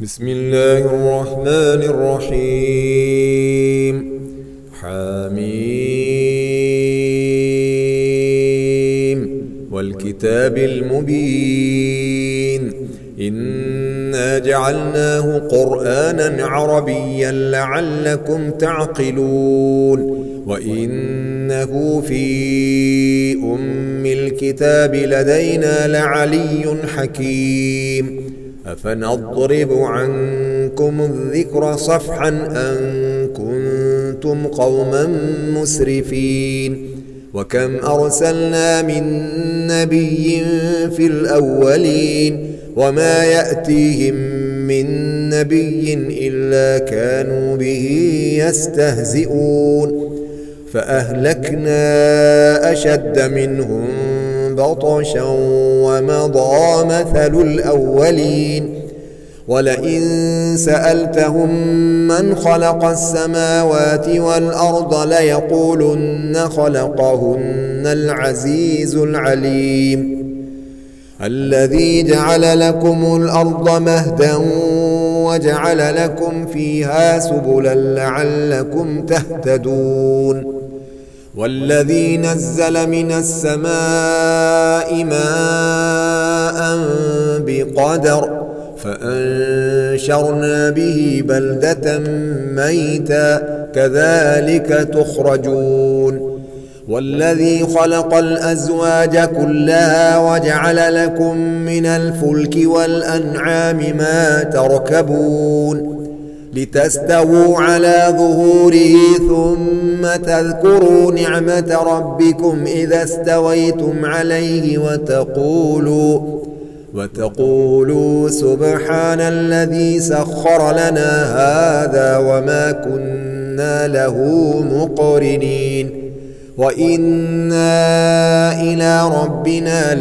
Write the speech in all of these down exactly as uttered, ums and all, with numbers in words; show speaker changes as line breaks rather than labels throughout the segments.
بسم الله الرحمن الرحيم. حميم والكتاب المبين إنا جعلناه قرآنا عربيا لعلكم تعقلون وإنه في أم الكتاب لدينا لعلي حكيم أفنضرب عنكم الذكر صفحا أن كنتم قوما مسرفين وكم أرسلنا من نبي في الأولين وما يأتيهم من نبي إلا كانوا به يستهزئون فأهلكنا أشد منهم بطشا ومضى مثل الأولين ولئن سألتهم من خلق السماوات والأرض ليقولن خلقهن العزيز العليم الذي جعل لكم الأرض مهدا وجعل لكم فيها سبلا لعلكم تهتدون والذي نزل من السماء ماء بقدر فأنشرنا به بلدة ميتا كذلك تخرجون والذي خلق الأزواج كلها وجعل لكم من الفلك والأنعام ما تركبون لتستووا على ظهوره ثم تذكروا نعمة ربكم إذا استويتم عليه وتقولوا وتقولوا سبحان الذي سخر لنا هذا وما كنا له مقرنين وإنا إلى ربنا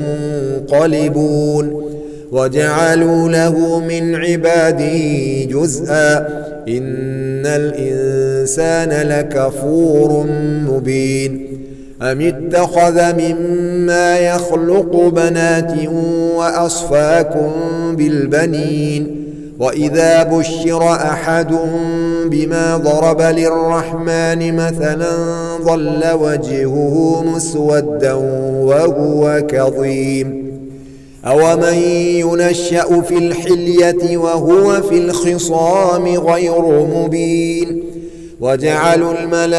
لمنقلبون وجعلوا له من عباده جزءا إن الإنسان لكفور مبين أم اتخذ مما يخلق بنات وأصفاكم بالبنين وإذا بشر أحدهم بما ضرب للرحمن مثلا ظل وجهه مسودا وهو كظيم أومن ينشأ في الحلية وهو في الخصام غير مبين وجعلوا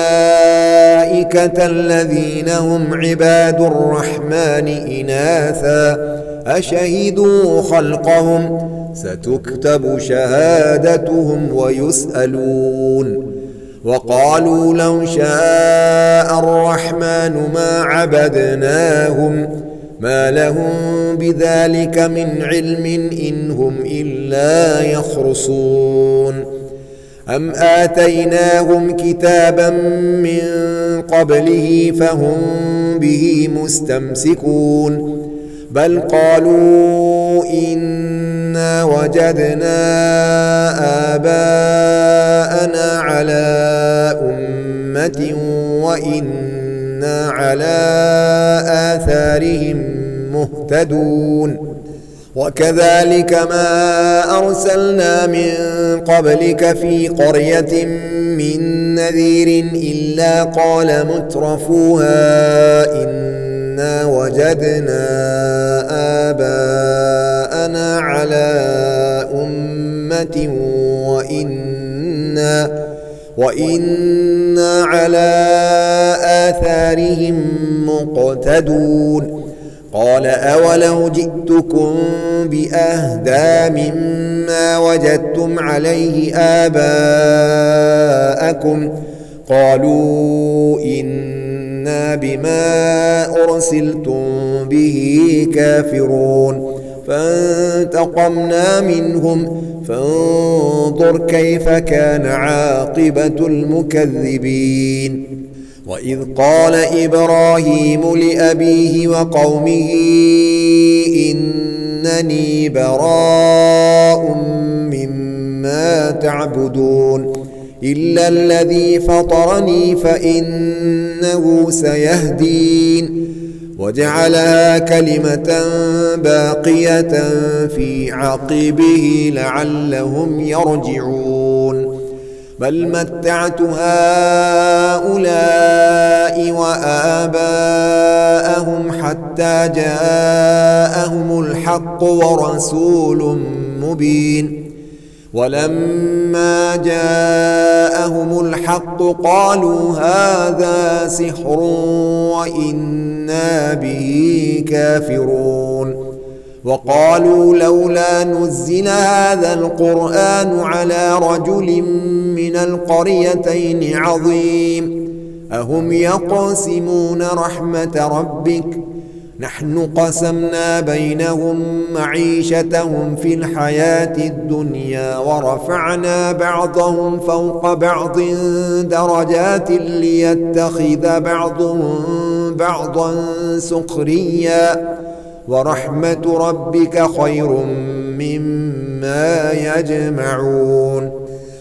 الملائكة الذين هم عباد الرحمن إناثا أشهدوا خلقهم ستكتب شهادتهم ويسألون وقالوا لو شاء الرحمن ما عبدناهم ما لهم بذلك من علم إن هم إلا يخرصون أم آتيناهم كتابا من قبله فهم به مستمسكون بل قالوا إنا وجدنا آباءنا على أمة وإنا على آثارهم مهتدون وكذلك ما أرسلنا من قبلك في قرية من نذير إلا قال مترفوها إنا وجدنا آباءنا على أمة وإنا وإنا على آثارهم مقتدون قال أولو جئتكم بأهدى مما وجدتم عليه آباءكم قالوا إنا بما أرسلتم به كافرون فانتقمنا منهم فانظر كيف كان عاقبة المكذبين وإذ قال إبراهيم لأبيه وقومه إنني براء مما تعبدون إلا الذي فطرني فإنه سيهدين وجعلها كلمة باقية في عقبه لعلهم يرجعون بل متعت هؤلاء وآباءهم حتى جاءهم الحق ورسول مبين ولما جاءهم الحق قالوا هذا سحر وإنا به كافرون وقالوا لولا نزل هذا القرآن على رجل من القريتين عظيم أهم يقسمون رحمة ربك نحن قسمنا بينهم معيشتهم في الحياة الدنيا ورفعنا بعضهم فوق بعض درجات ليتخذ بعضهم بعضا سخريا ورحمة ربك خير مما يجمعون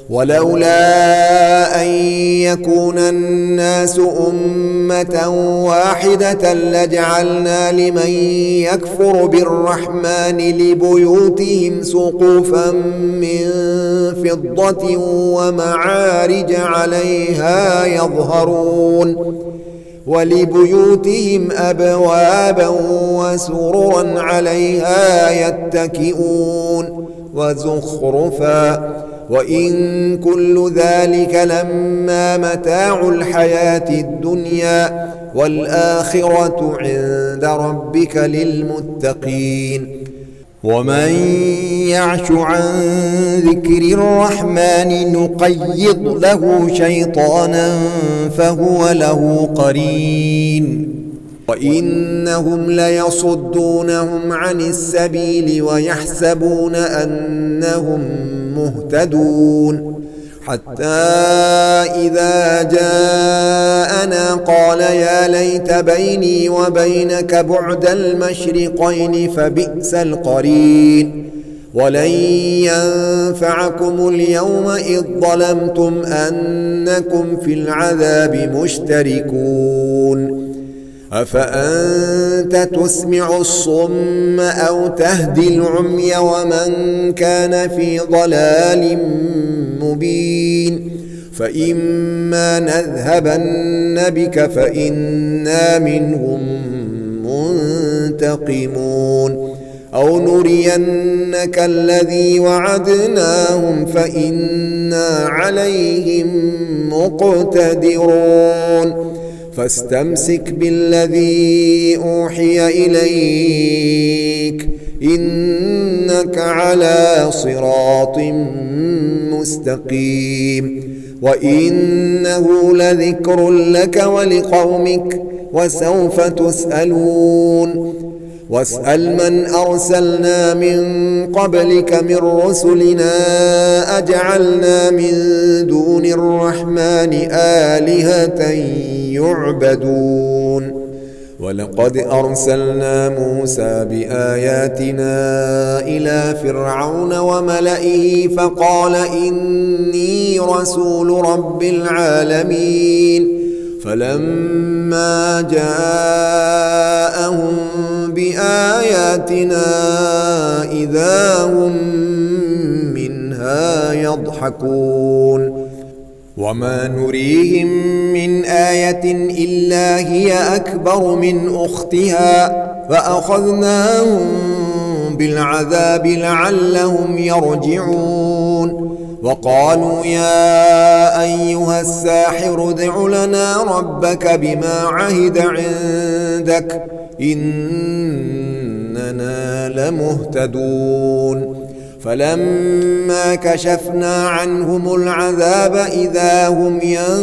ولولا أن يكون الناس أمة واحدة لجعلنا لمن يكفر بالرحمن لبيوتهم سقوفا من فضة ومعارج عليها يظهرون ولبيوتهم أبوابا وسررا عليها يتكئون وزخرفا وإن كل ذلك لما متاع الحياة الدنيا والآخرة عند ربك للمتقين ومن يعش عن ذكر الرحمن نقيض له شيطانا فهو له قرين وإنهم ليصدونهم عن السبيل ويحسبون أنهم مهتدون حتى إذا جاءنا قال يا ليت بيني وبينك بعد المشرقين فبئس القرين ولن ينفعكم اليوم إذ ظلمتم أنكم في العذاب مشتركون أفأنت تسمع الصم أو تهدي العمي ومن كان في ضلال مبين فإما نذهبن بك فإنا منهم منتقمون أو نرينك الذي وعدناهم فإنا عليهم مقتدرون فاستمسك بالذي أوحي إليك إنك على صراط مستقيم وإنه لذكر لك ولقومك وسوف تسألون واسأل من أرسلنا من قبلك من رسلنا أجعلنا من دون الرحمن آلهة يعبدون ولقد أرسلنا موسى بآياتنا إلى فرعون وملئه فقال إني رسول رب العالمين فلما جاءهم بآياتنا إذا هم منها يضحكون وما نريهم من آية إلا هي أكبر من أختها فأخذناهم بالعذاب لعلهم يرجعون وقالوا يا أيها الساحر ادع لنا ربك بما عهد عندك إننا لمهتدون فلما كشفنا عنهم العذاب إذا هم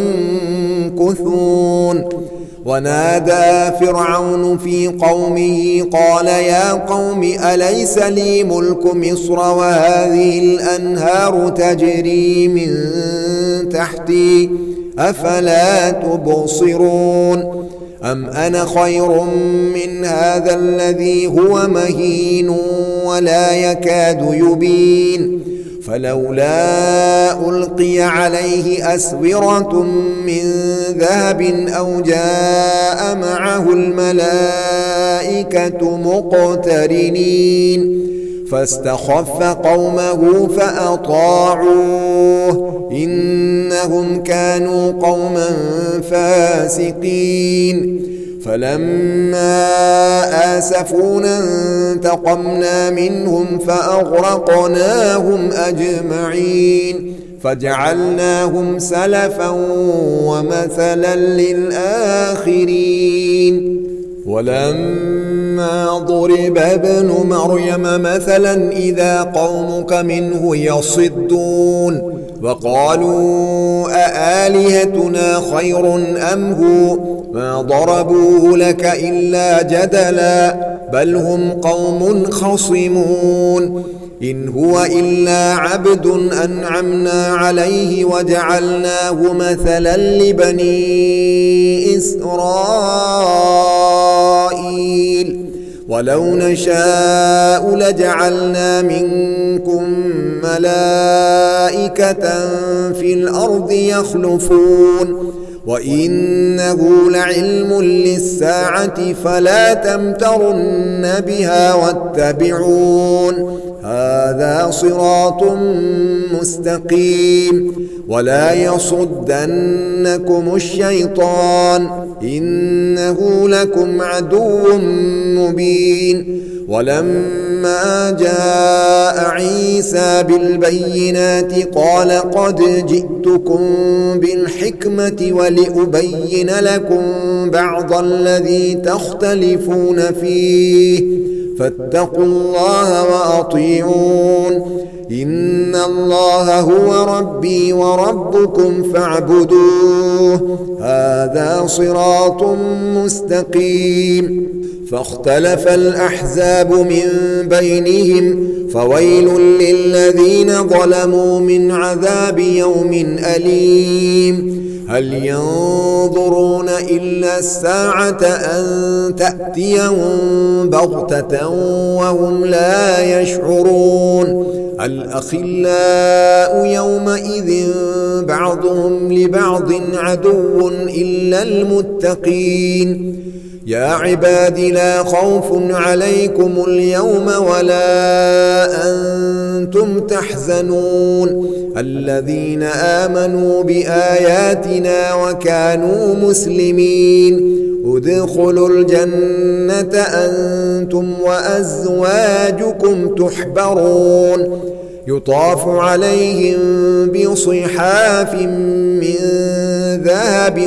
ينكثون ونادى فرعون في قومه قال يا قوم أليس لي ملك مصر وهذه الأنهار تجري من تحتي أفلا تبصرون أم أنا خير من هذا الذي هو مهين ولا يكاد يبين فلولا ألقي عليه أسورة من ذهب أو جاء معه الملائكة مقترنين فاستخف قومه فأطاعوه إنهم كانوا قوما فاسقين فلما آسفونا انتقمنا منهم فأغرقناهم أجمعين فجعلناهم سلفا ومثلا للآخرين ولما ضرب ابن مريم مثلا إذا قومك منه يصدون وقالوا أآلهتنا خير أم هو ما ضربوه لك إلا جدلا بل هم قوم خصمون إن هو إلا عبد أنعمنا عليه وجعلناه مثلا لبني إسرائيل ولو نشاء لجعلنا منكم ملائكة في الأرض يخلفون وإنه لعلم للساعة فلا تمترن بها واتبعون هذا صراط مستقيم ولا يصدنكم الشيطان إنه لكم عدو مبين ولما جاء عيسى بالبينات قال قد جئتكم بالحكمة ولأبين لكم بعض الذي تختلفون فيه فاتقوا الله وأطيعون إن الله هو ربي وربكم فاعبدوه هذا صراط مستقيم فاختلف الأحزاب من بينهم فويل للذين ظلموا من عذاب يوم أليم هل ينظرون إلا الساعة أن تأتيهم بغتة وهم لا يشعرون الأخلاء يومئذ بعضهم لبعض عدو إلا المتقين يا عباد لا خوف عليكم اليوم ولا أنتم تحزنون الذين آمنوا بآياتنا وكانوا مسلمين ادخلوا الجنة أنتم وأزواجكم تحبرون يطاف عليهم بصحاف من ذهب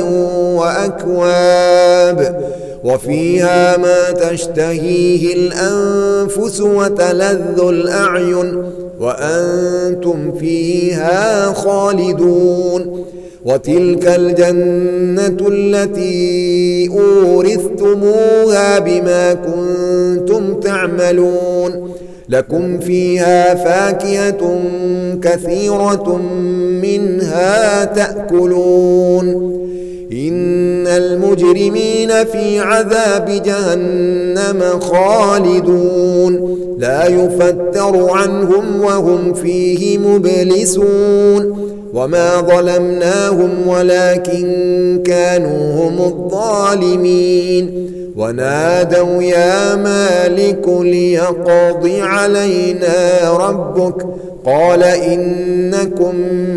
وأكواب وفيها ما تشتهيه الأنفس وتلذ الأعين وأنتم فيها خالدون وتلك الجنة التي أورثتموها بما كنتم تعملون لكم فيها فاكهة كثيرة منها تأكلون إن المجرمين في عذاب جهنم خالدون لا يفتر عنهم وهم فيه مبلسون وما ظلمناهم ولكن كانوا هم الظالمين ونادوا يا مالك ليقض علينا ربك قال إنكم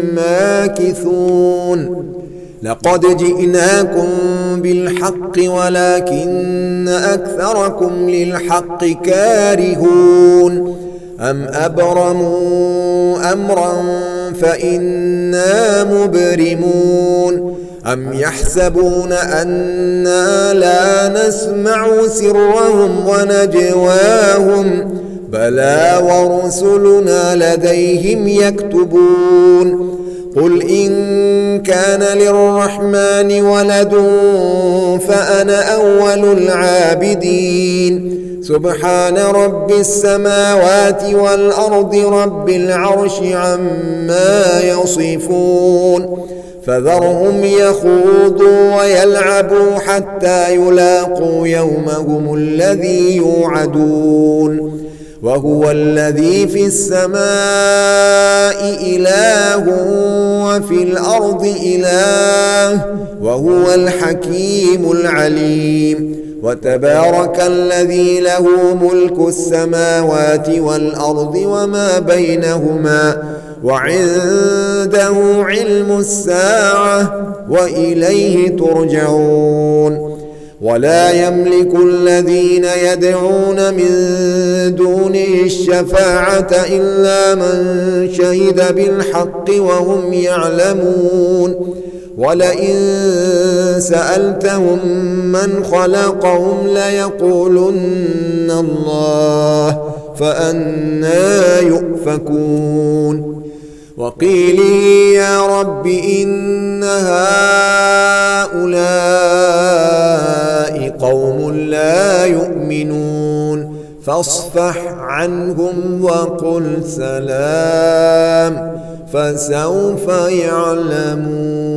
ماكثون لقد جئناكم بالحق ولكن أكثركم للحق كارهون أم أبرموا أمرا فإنا مبرمون أم يحسبون أنا لا نسمع سرهم ونجواهم بلى ورسلنا لديهم يكتبون قل إن كان للرحمن ولد فأنا أول العابدين سبحان رب السماوات والأرض رب العرش عما يصفون فذرهم يخوضوا ويلعبوا حتى يلاقوا يومهم الذي يوعدون وهو الذي في السماء إله وفي الأرض إله وهو الحكيم العليم. وتبارك الذي له ملك السماوات والأرض وما بينهما وعنده علم الساعة وإليه ترجعون. ولا يملك الذين يدعون من دونه الشفاعة إلا من شهد بالحق وهم يعلمون. ولئن سألتهم من خلقهم ليقولن الله فأنى يؤفكون. وقيله يا رب إن هؤلاء قوم لا يؤمنون فاصفح عنهم وقل سلام فسوف يعلمون.